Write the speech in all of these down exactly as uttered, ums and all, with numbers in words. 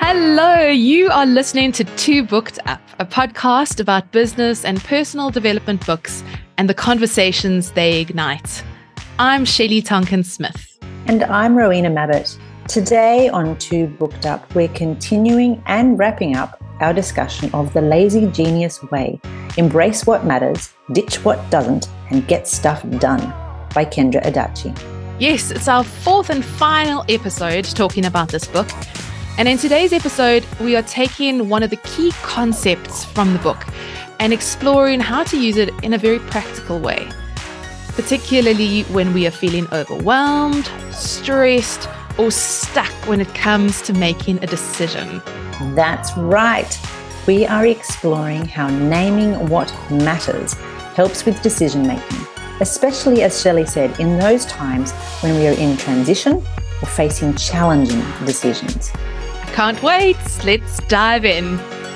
Hello, you are listening to Two Booked Up, a podcast about business and personal development books and the conversations they ignite. I'm Shelley Tonkin-Smith. And I'm Rowena Mabbott. Today on Two Booked Up, we're continuing and wrapping up our discussion of The Lazy Genius Way, Embrace What Matters, Ditch What Doesn't, and Get Stuff Done by Kendra Adachi. Yes, it's our fourth and final episode talking about this book. And in today's episode, we are taking one of the key concepts from the book and exploring how to use it in a very practical way, particularly when we are feeling overwhelmed, stressed, or stuck when it comes to making a decision. That's right. We are exploring how naming what matters helps with decision making, especially, as Shelley said, in those times when we are in transition or facing challenging decisions. Can't wait. Let's dive in.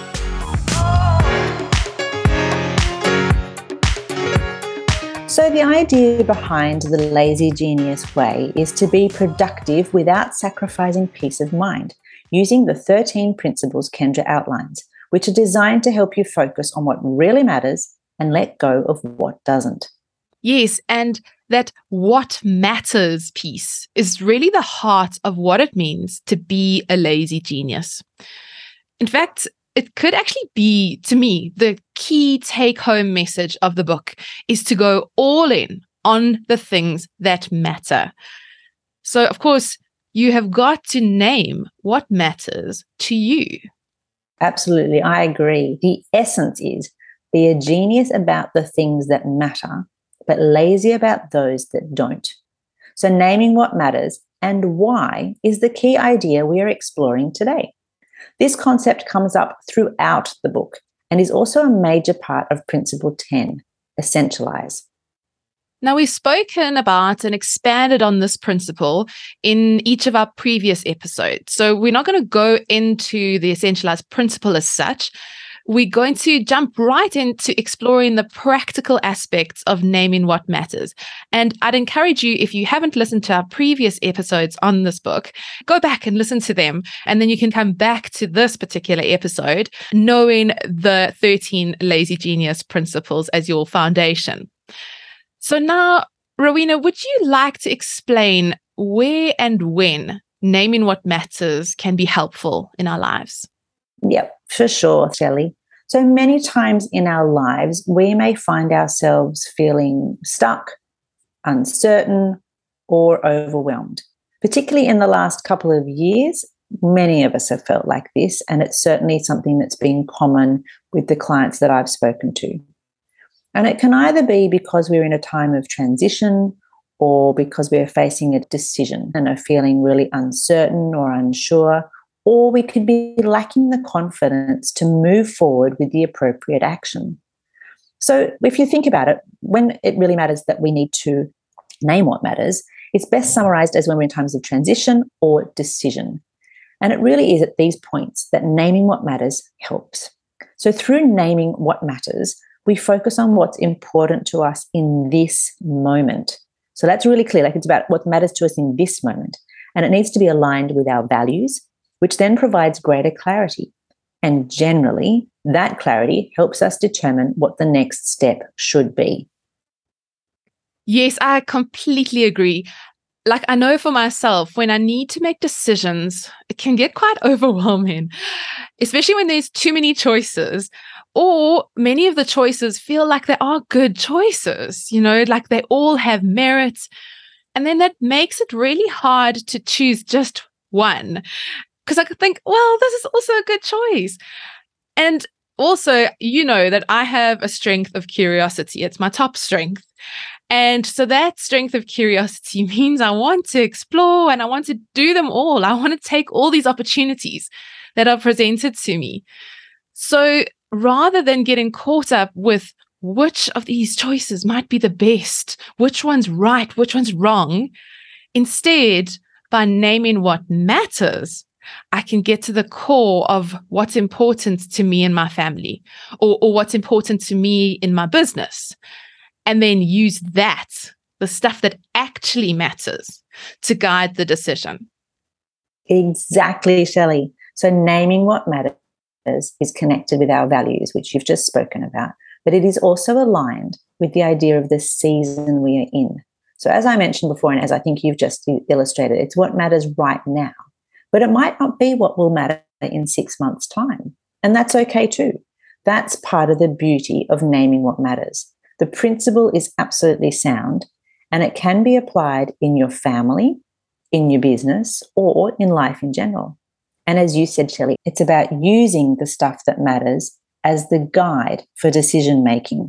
So the idea behind the Lazy Genius Way is to be productive without sacrificing peace of mind, using the thirteen principles Kendra outlines, which are designed to help you focus on what really matters and let go of what doesn't. Yes, and that what matters piece is really the heart of what it means to be a lazy genius. In fact, it could actually be, to me, the key take-home message of the book is to go all in on the things that matter. So, of course, you have got to name what matters to you. Absolutely, I agree. The essence is be a genius about the things that matter, but lazy about those that don't. So naming what matters and why is the key idea we are exploring today. This concept comes up throughout the book and is also a major part of Principle ten, Essentialize. Now, we've spoken about and expanded on this principle in each of our previous episodes. So we're not going to go into the Essentialize principle as such. We're going to jump right into exploring the practical aspects of naming what matters. And I'd encourage you, if you haven't listened to our previous episodes on this book, go back and listen to them. And then you can come back to this particular episode, knowing the thirteen Lazy Genius principles as your foundation. So now, Rowena, would you like to explain where and when naming what matters can be helpful in our lives? Yep, for sure, Shelley. So many times in our lives, we may find ourselves feeling stuck, uncertain, or overwhelmed. Particularly in the last couple of years, many of us have felt like this, and it's certainly something that's been common with the clients that I've spoken to. And it can either be because we're in a time of transition or because we're facing a decision and are feeling really uncertain or unsure, or we could be lacking the confidence to move forward with the appropriate action. So if you think about it, when it really matters that we need to name what matters, it's best summarized as when we're in times of transition or decision. And it really is at these points that naming what matters helps. So through naming what matters, we focus on what's important to us in this moment. So that's really clear, like it's about what matters to us in this moment. And it needs to be aligned with our values, which then provides greater clarity. And generally, that clarity helps us determine what the next step should be. Yes, I completely agree. Like, I know for myself, when I need to make decisions, it can get quite overwhelming, especially when there's too many choices, or many of the choices feel like they are good choices, you know, like they all have merit. And then that makes it really hard to choose just one. Because I could think, well, this is also a good choice. And also, you know that I have a strength of curiosity. It's my top strength. And so that strength of curiosity means I want to explore and I want to do them all. I want to take all these opportunities that are presented to me. So rather than getting caught up with which of these choices might be the best, which one's right, which one's wrong, instead, by naming what matters, I can get to the core of what's important to me and my family, or, or what's important to me in my business, and then use that, the stuff that actually matters, to guide the decision. Exactly, Shelley. So naming what matters is connected with our values, which you've just spoken about, but it is also aligned with the idea of the season we are in. So as I mentioned before, and as I think you've just illustrated, it's what matters right now, but it might not be what will matter in six months' time. And that's okay too. That's part of the beauty of naming what matters. The principle is absolutely sound, and it can be applied in your family, in your business, or in life in general. And as you said, Shelley, it's about using the stuff that matters as the guide for decision making.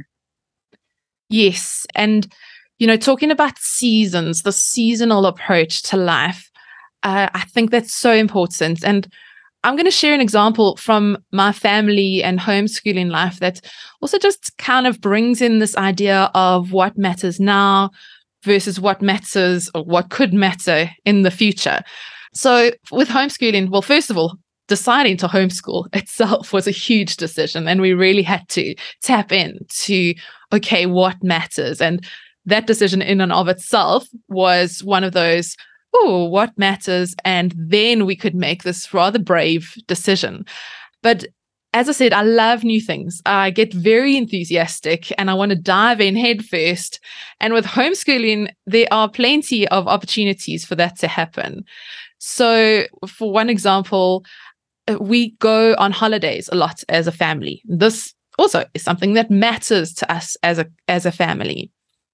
Yes. And, you know, talking about seasons, the seasonal approach to life, uh, I think that's so important. And I'm going to share an example from my family and homeschooling life that also just kind of brings in this idea of what matters now versus what matters or what could matter in the future. So with homeschooling, well, first of all, deciding to homeschool itself was a huge decision, and we really had to tap into, okay, what matters? And that decision in and of itself was one of those, oh, what matters? And then we could make this rather brave decision. But as I said, I love new things. I get very enthusiastic and I want to dive in head first. And with homeschooling, there are plenty of opportunities for that to happen. So for one example, we go on holidays a lot as a family. This also is something that matters to us as a as a family.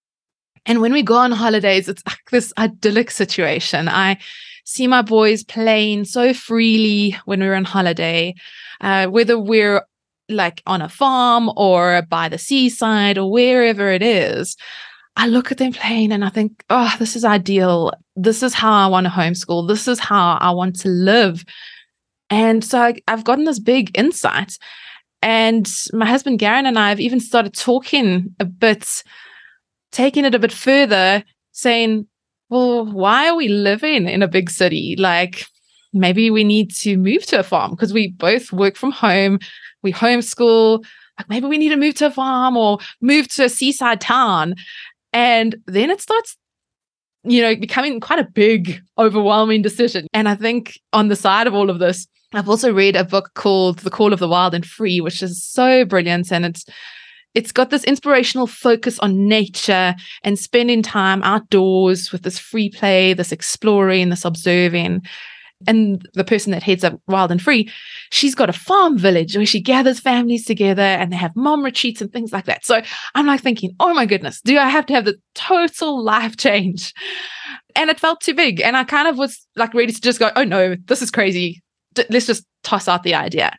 And when we go on holidays, it's like this idyllic situation. I see my boys playing so freely when we're on holiday, uh, whether we're like on a farm or by the seaside or wherever it is. I look at them playing and I think, oh, this is ideal. This is how I want to homeschool. This is how I want to live. And so I, I've gotten this big insight. And my husband, Garen, and I have even started talking a bit, taking it a bit further, saying, well, why are we living in a big city? Like, maybe we need to move to a farm because we both work from home. We homeschool. Like, maybe we need to move to a farm or move to a seaside town. And then it starts, you know, becoming quite a big, overwhelming decision. And I think on the side of all of this, I've also read a book called The Call of the Wild and Free, which is so brilliant. And it's it's got this inspirational focus on nature and spending time outdoors with this free play, this exploring, this observing. And the person that heads up Wild and Free, she's got a farm village where she gathers families together and they have mom retreats and things like that. So I'm like thinking, oh my goodness, do I have to have the total life change? And it felt too big. And I kind of was like ready to just go, oh no, this is crazy. D- let's just toss out the idea.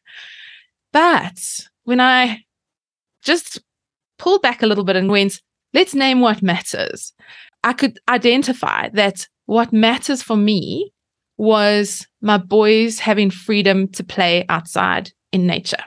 But when I just pulled back a little bit and went, let's name what matters, I could identify that what matters for me was my boys having freedom to play outside in nature.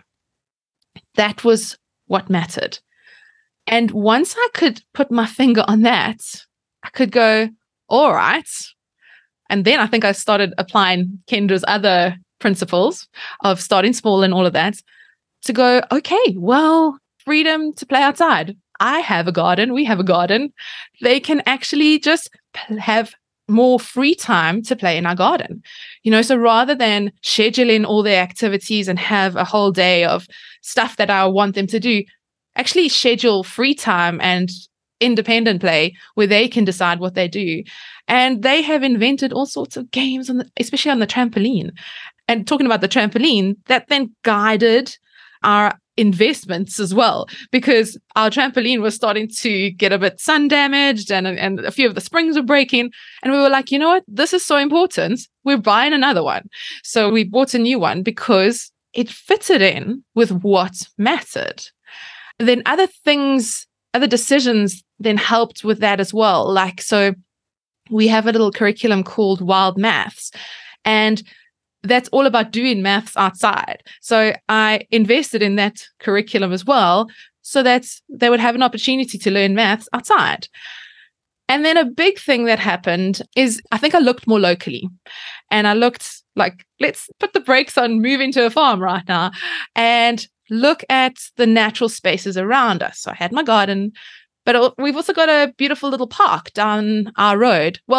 That was what mattered. And once I could put my finger on that, I could go, all right. And then I think I started applying Kendra's other principles of starting small and all of that to go, okay, well, freedom to play outside. I have a garden. We have a garden. They can actually just have more free time to play in our garden. You know, so rather than scheduling all their activities and have a whole day of stuff that I want them to do, actually schedule free time and independent play where they can decide what they do. And they have invented all sorts of games, on the, especially on the trampoline. And talking about the trampoline, that then guided our investments as well, because our trampoline was starting to get a bit sun damaged and, and a few of the springs were breaking. And we were like, you know what? This is so important. We're buying another one. So we bought a new one because it fitted in with what mattered. Then other things, other decisions then helped with that as well. Like, so we have a little curriculum called Wild Maths, and that's all about doing maths outside. So I invested in that curriculum as well, so that they would have an opportunity to learn maths outside. And then a big thing that happened is I think I looked more locally, and I looked like, let's put the brakes on moving to a farm right now and look at the natural spaces around us. So I had my garden, but we've also got a beautiful little park down our road. Well,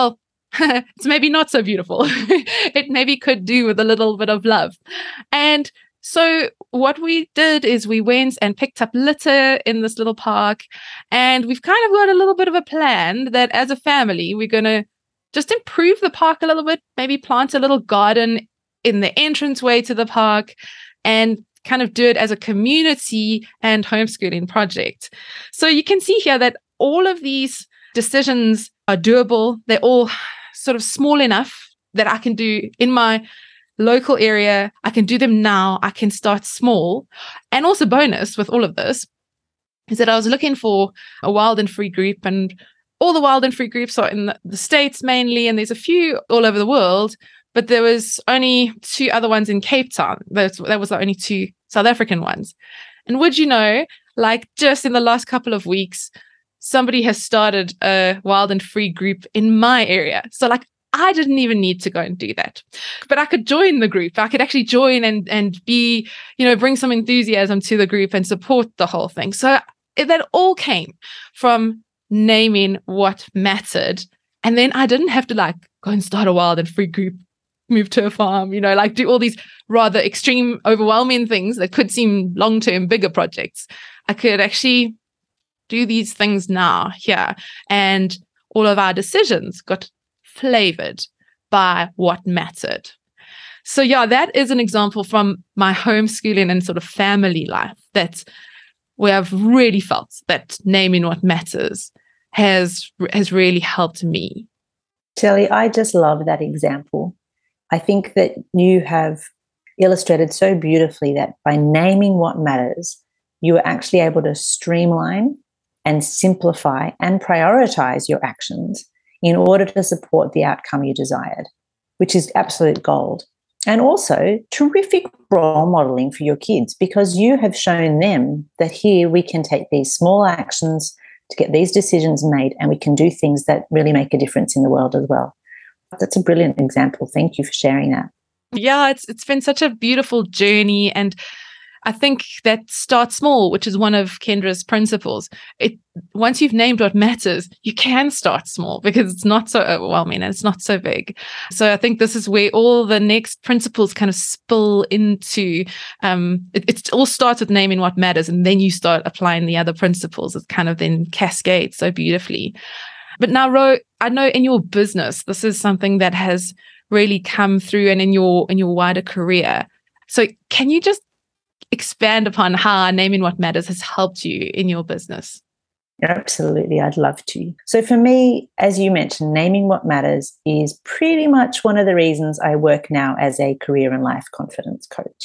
it's maybe not so beautiful. It maybe could do with a little bit of love. And so what we did is we went and picked up litter in this little park, and we've kind of got a little bit of a plan that as a family, we're going to just improve the park a little bit, maybe plant a little garden in the entranceway to the park, and kind of do it as a community and homeschooling project. So you can see here that all of these decisions are doable. They're all sort of small enough that I can do in my local area. I can do them now. I can start small. And also bonus with all of this is that I was looking for a wild and free group, and all the wild and free groups are in the, the States mainly, and there's a few all over the world, but there was only two other ones in Cape Town. That, that was the only two South African ones. And would you know, like just in the last couple of weeks, somebody has started a wild and free group in my area. So like, I didn't even need to go and do that, but I could join the group. I could actually join and, and be, you know, bring some enthusiasm to the group and support the whole thing. So it, that all came from naming what mattered. And then I didn't have to like go and start a wild and free group, move to a farm, you know, like do all these rather extreme, overwhelming things that could seem long-term bigger projects. I could actually do these things now here. And all of our decisions got flavored by what mattered. So yeah, that is an example from my homeschooling and sort of family life that where I've really felt that naming what matters has has really helped me. Shelley, I just love that example. I think that you have illustrated so beautifully that by naming what matters, you are actually able to streamline and simplify and prioritize your actions in order to support the outcome you desired, which is absolute gold. And also terrific role modeling for your kids, because you have shown them that here we can take these small actions to get these decisions made, and we can do things that really make a difference in the world as well. That's a brilliant example. Thank you for sharing that. Yeah, it's it's been such a beautiful journey, and I think that start small, which is one of Kendra's principles. It once you've named what matters, you can start small because it's not so overwhelming and it's not so big. So I think this is where all the next principles kind of spill into. Um, it, it all starts with naming what matters, and then you start applying the other principles. It kind of then cascades so beautifully. But now, Ro, I know in your business, this is something that has really come through, and in your in your wider career. So can you just expand upon how naming what matters has helped you in your business? Absolutely, I'd love to. So for me, as you mentioned, naming what matters is pretty much one of the reasons I work now as a career and life confidence coach.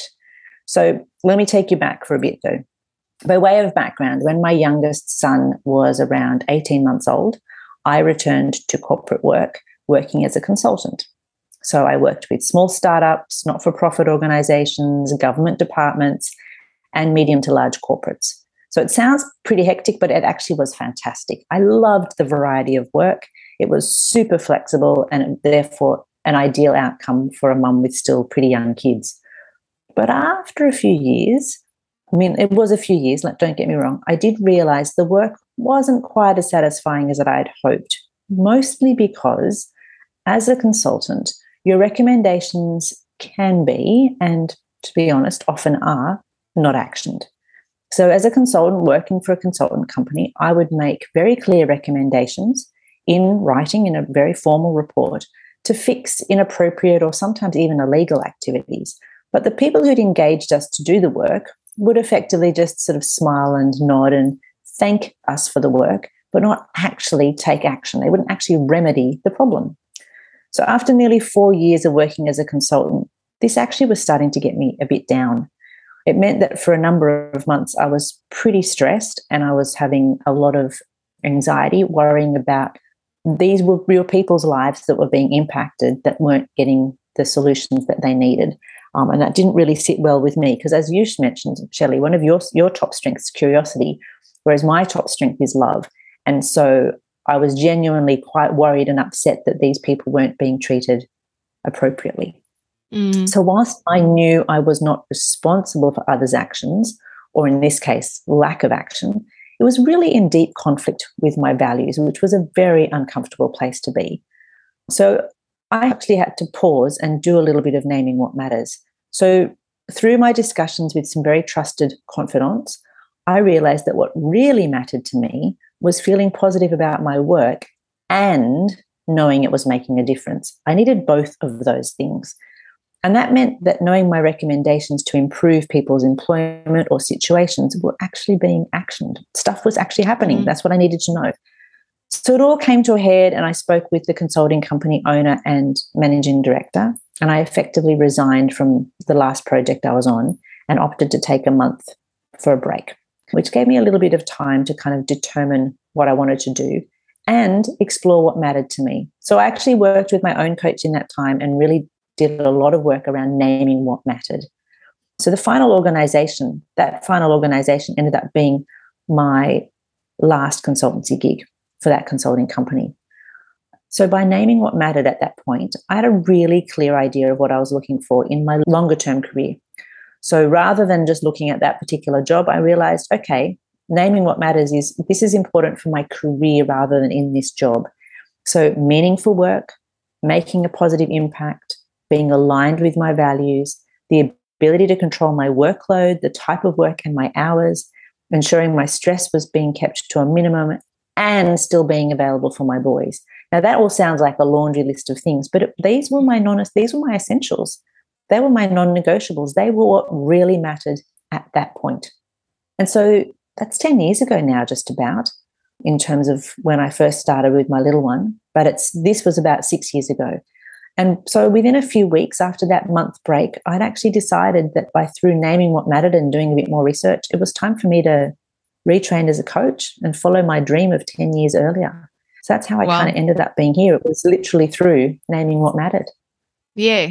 So let me take you back for a bit though. By way of background, when my youngest son was around eighteen months old, I returned to corporate work, working as a consultant. So I worked with small startups, not-for-profit organizations, government departments, and medium to large corporates. So it sounds pretty hectic, but it actually was fantastic. I loved the variety of work. It was super flexible and therefore an ideal outcome for a mum with still pretty young kids. But after a few years, I mean, it was a few years, like, don't get me wrong, I did realize the work wasn't quite as satisfying as I'd hoped, mostly because as a consultant, your recommendations can be, and to be honest, often are, not actioned. So as a consultant working for a consultant company, I would make very clear recommendations in writing in a very formal report to fix inappropriate or sometimes even illegal activities. But the people who'd engaged us to do the work would effectively just sort of smile and nod and thank us for the work, but not actually take action. They wouldn't actually remedy the problem. So after nearly four years of working as a consultant, this actually was starting to get me a bit down. It meant that for a number of months, I was pretty stressed and I was having a lot of anxiety, worrying about these were real people's lives that were being impacted that weren't getting the solutions that they needed. Um, and that didn't really sit well with me because, as you mentioned, Shelley, one of your, your top strengths is curiosity, whereas my top strength is love. And so I was genuinely quite worried and upset that these people weren't being treated appropriately. Mm. So whilst I knew I was not responsible for others' actions, or in this case, lack of action, it was really in deep conflict with my values, which was a very uncomfortable place to be. So I actually had to pause and do a little bit of naming what matters. So through my discussions with some very trusted confidants, I realized that what really mattered to me was feeling positive about my work and knowing it was making a difference. I needed both of those things. And that meant that knowing my recommendations to improve people's employment or situations were actually being actioned. Stuff was actually happening. Mm-hmm. That's what I needed to know. So it all came to a head, and I spoke with the consulting company owner and managing director, and I effectively resigned from the last project I was on and opted to take a month for a break, which gave me a little bit of time to kind of determine what I wanted to do and explore what mattered to me. So I actually worked with my own coach in that time and really did a lot of work around naming what mattered. So the final organization, that final organization ended up being my last consultancy gig for that consulting company. So by naming what mattered at that point, I had a really clear idea of what I was looking for in my longer term career. So rather than just looking at that particular job, I realized, okay, naming what matters is this is important for my career rather than in this job. So meaningful work, making a positive impact, being aligned with my values, the ability to control my workload, the type of work and my hours, ensuring my stress was being kept to a minimum, and still being available for my boys. Now that all sounds like a laundry list of things, but it, these were my non these were my essentials. They were my non-negotiables. They were what really mattered at that point. And so that's ten years ago now, just about, in terms of when I first started with my little one. But it's this was about six years ago. And so within a few weeks after that month break, I'd actually decided that by through naming what mattered and doing a bit more research, it was time for me to retrain as a coach and follow my dream of ten years earlier. So that's how I wow. kind of ended up being here. It was literally through naming what mattered. Yeah.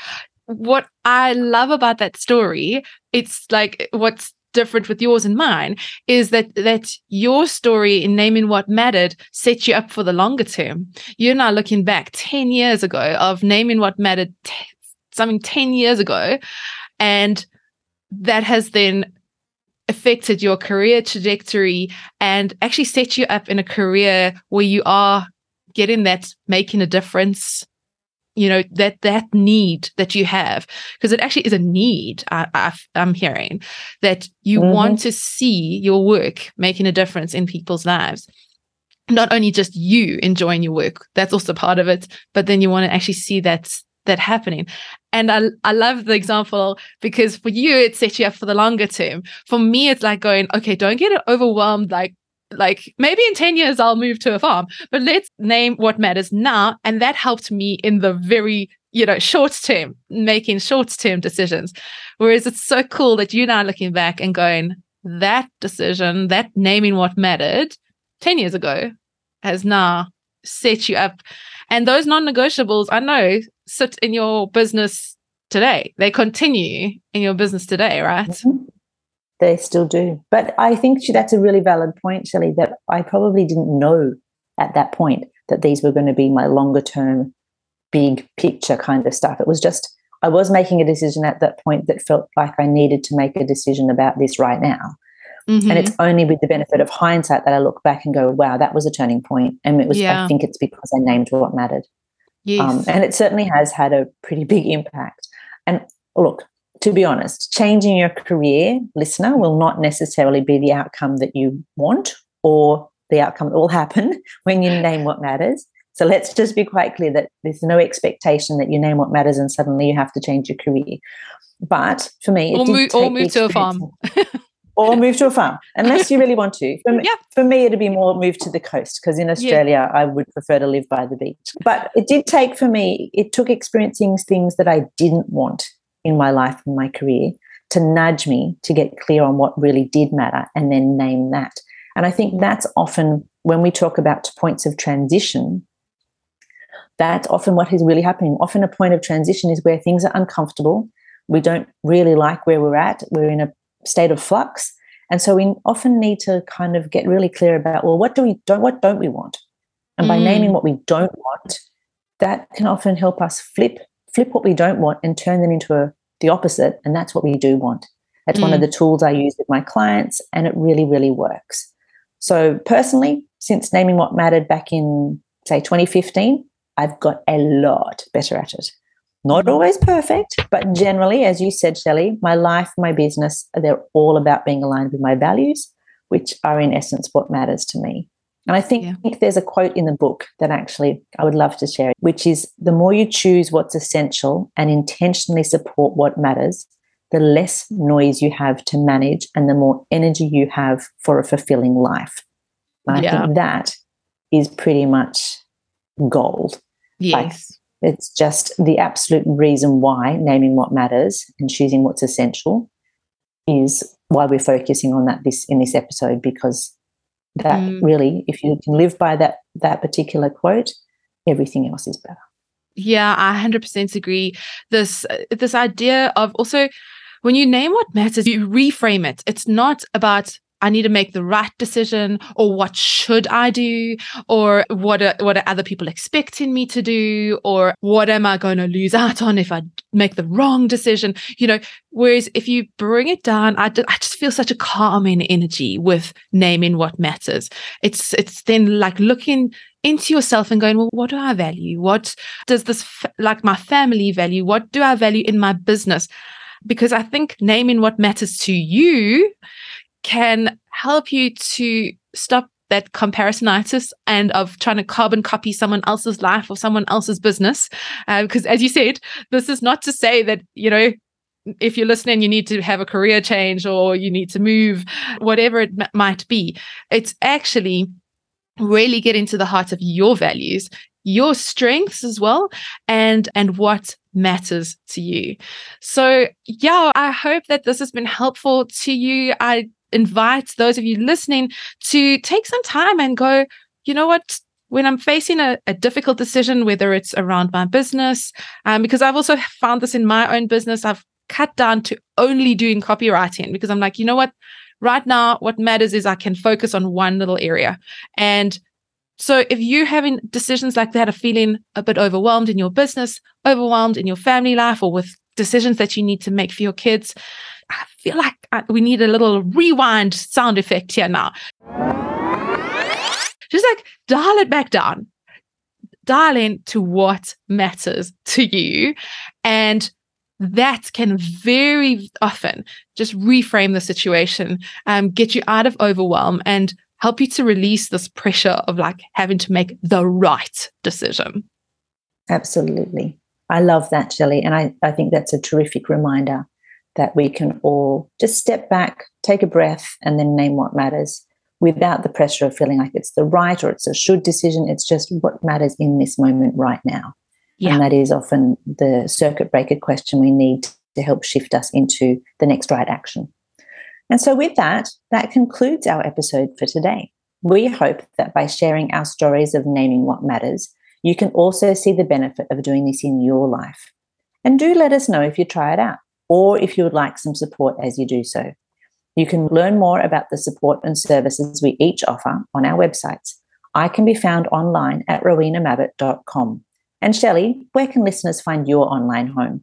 What I love about that story, it's like what's different with yours and mine, is that that your story in naming what mattered set you up for the longer term. You're now looking back ten years ago of naming what mattered, t- something ten years ago, and that has then affected your career trajectory and actually set you up in a career where you are getting that making a difference, you know, that that need that you have, because it actually is a need. I, I, I'm hearing that you mm-hmm. want to see your work making a difference in people's lives. Not only just you enjoying your work, that's also part of it, but then you want to actually see that that happening. And I I love the example because for you, it sets you up for the longer term. For me, it's like going, okay, don't get overwhelmed. Like, like maybe in ten years, I'll move to a farm, but let's name what matters now. And that helped me in the very, you know, short term, making short term decisions. Whereas it's so cool that you're now looking back and going, that decision, that naming what mattered ten years ago has now set you up. And those non-negotiables, I know, sit in your business today. They continue in your business today, right? Mm-hmm. They still do. But I think that's a really valid point, Shelley, that I probably didn't know at that point that these were going to be my longer term, big picture kind of stuff. It was just, I was making a decision at that point that felt like I needed to make a decision about this right now. Mm-hmm. And it's only with the benefit of hindsight that I look back and go, wow, that was a turning point. And it was, yeah. I think it's because I named what mattered. Yes. Um, and it certainly has had a pretty big impact. And look, to be honest, changing your career, listener, will not necessarily be the outcome that you want or the outcome that will happen when you name what matters. So let's just be quite clear that there's no expectation that you name what matters and suddenly you have to change your career. But for me, it or did move, take or move to a farm. Or move to a farm, unless you really want to. For me, yeah. for me it'd be more move to the coast, because in Australia, yeah. I would prefer to live by the beach. But it did take for me, it took experiencing things that I didn't want in my life and my career to nudge me to get clear on what really did matter and then name that. And I think that's often, when we talk about points of transition, that's often what is really happening. Often a point of transition is where things are uncomfortable. We don't really like where we're at. We're in a state of flux, and so we often need to kind of get really clear about, well, what do we don't what don't we want, and by mm. naming what we don't want, that can often help us flip flip what we don't want and turn them into a, the opposite, and that's what we do want. That's mm. one of the tools I use with my clients, and it really really works. So personally, since naming what mattered back in say twenty fifteen, I've got a lot better at it. Not Mm. always perfect, but generally, as you said, Shelley, my life, my business, they're all about being aligned with my values, which are in essence what matters to me. And I think, Yeah. think there's a quote in the book that actually I would love to share, which is the more you choose what's essential and intentionally support what matters, the less noise you have to manage and the more energy you have for a fulfilling life. And Yeah. I think that is pretty much gold. Yes. Like, it's just the absolute reason why naming what matters and choosing what's essential is why we're focusing on that this in this episode, because that Mm. really, if you can live by that that particular quote, everything else is better. Yeah, I one hundred percent agree. This uh, this idea of also when you name what matters, you reframe it. It's not about I need to make the right decision, or what should I do, or what are, what are other people expecting me to do, or what am I going to lose out on if I make the wrong decision? You know, whereas if you bring it down, I, d- I just feel such a calming energy with naming what matters. It's it's then like looking into yourself and going, well, what do I value? What does this f- like my family value? What do I value in my business? Because I think naming what matters to you can help you to stop that comparisonitis and of trying to carbon copy someone else's life or someone else's business. Uh, because as you said, this is not to say that, you know, if you're listening, you need to have a career change or you need to move, whatever it m- might be. It's actually really get into the heart of your values, your strengths as well, and and what matters to you. So yeah, I hope that this has been helpful to you. I invite those of you listening to take some time and go, you know what, when I'm facing a, a difficult decision, whether it's around my business, um, because I've also found this in my own business, I've cut down to only doing copywriting because I'm like, you know what, right now, what matters is I can focus on one little area. And so if you're having decisions like that, of feeling a bit overwhelmed in your business, overwhelmed in your family life, or with decisions that you need to make for your kids, I feel like we need a little rewind sound effect here now. Just like dial it back down, dial in to what matters to you. And that can very often just reframe the situation, um, get you out of overwhelm and help you to release this pressure of like having to make the right decision. Absolutely. I love that, Shelley. And I, I think that's a terrific reminder that we can all just step back, take a breath, and then name what matters without the pressure of feeling like it's the right or it's a should decision. It's just what matters in this moment right now. Yeah. And that is often the circuit breaker question we need to help shift us into the next right action. And so with that, that concludes our episode for today. We hope that by sharing our stories of naming what matters, you can also see the benefit of doing this in your life. And do let us know if you try it out or if you would like some support as you do so. You can learn more about the support and services we each offer on our websites. I can be found online at rowena mabbott dot com. And Shelley, where can listeners find your online home?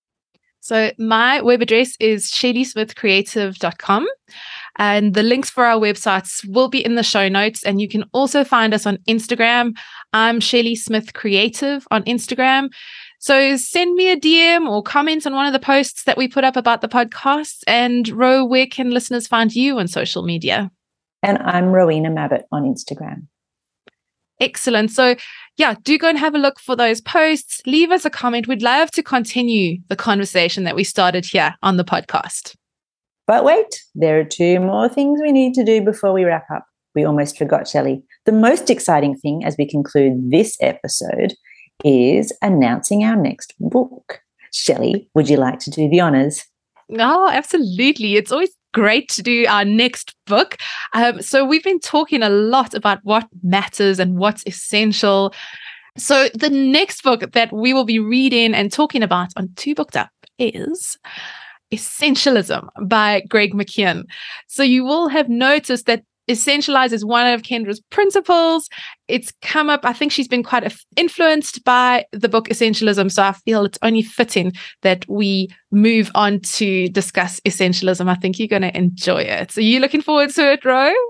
So my web address is shelley smith creative dot com. And the links for our websites will be in the show notes. And you can also find us on Instagram. I'm Shelley Smith Creative on Instagram. So send me a D M or comment on one of the posts that we put up about the podcast. And Ro, where can listeners find you on social media? And I'm Rowena Mabbott on Instagram. Excellent. So yeah, do go and have a look for those posts. Leave us a comment. We'd love to continue the conversation that we started here on the podcast. But wait, there are two more things we need to do before we wrap up. We almost forgot, Shelley. The most exciting thing as we conclude this episode is announcing our next book. Shelley, would you like to do the honors? Oh, absolutely. It's always great to do our next book. Um, so we've been talking a lot about what matters and what's essential. So the next book that we will be reading and talking about on Two Booked Up is Essentialism by Greg McKeown. So you will have noticed that Essentialize is one of Kendra's principles. It's come up, I think she's been quite influenced by the book Essentialism. So I feel it's only fitting that we move on to discuss Essentialism. I think you're going to enjoy it. So are you looking forward to it, Ro?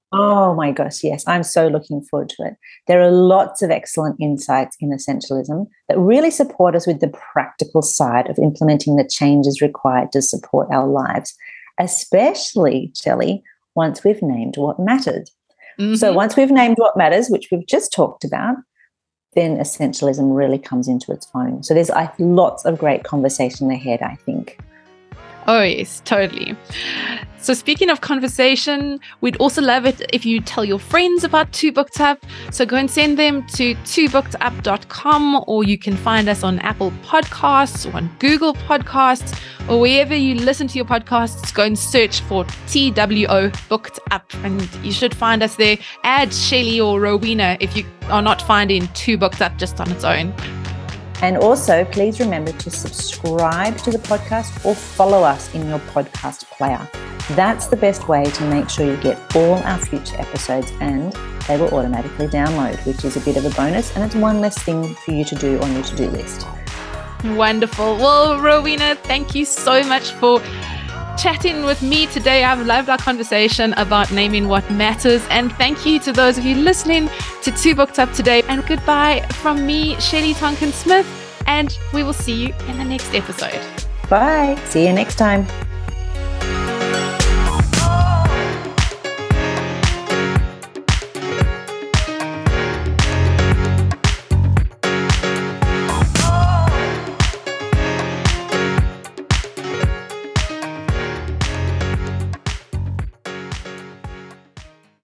Oh my gosh, yes. I'm so looking forward to it. There are lots of excellent insights in Essentialism that really support us with the practical side of implementing the changes required to support our lives, especially, Shelley, once we've named what mattered. Mm-hmm. So once we've named what matters, which we've just talked about, then Essentialism really comes into its own. So there's uh, lots of great conversation ahead, I think. Oh, yes, totally. So speaking of conversation, we'd also love it if you tell your friends about Two Booked Up. So go and send them to two booked up dot com, or you can find us on Apple Podcasts or on Google Podcasts, or wherever you listen to your podcasts. Go and search for T W O Booked Up, and you should find us there. Add Shelley or Rowena if you are not finding Two Booked Up just on its own. And also, please remember to subscribe to the podcast or follow us in your podcast player. That's the best way to make sure you get all our future episodes, and they will automatically download, which is a bit of a bonus, and it's one less thing for you to do on your to-do list. Wonderful. Well, Rowena, thank you so much for chatting with me today. I've loved our conversation about naming what matters, and thank you to those of you listening to Two Booked Up today. And goodbye from me, Shelley Tonkin Smith, and we will see you in the next episode. Bye. See you next time.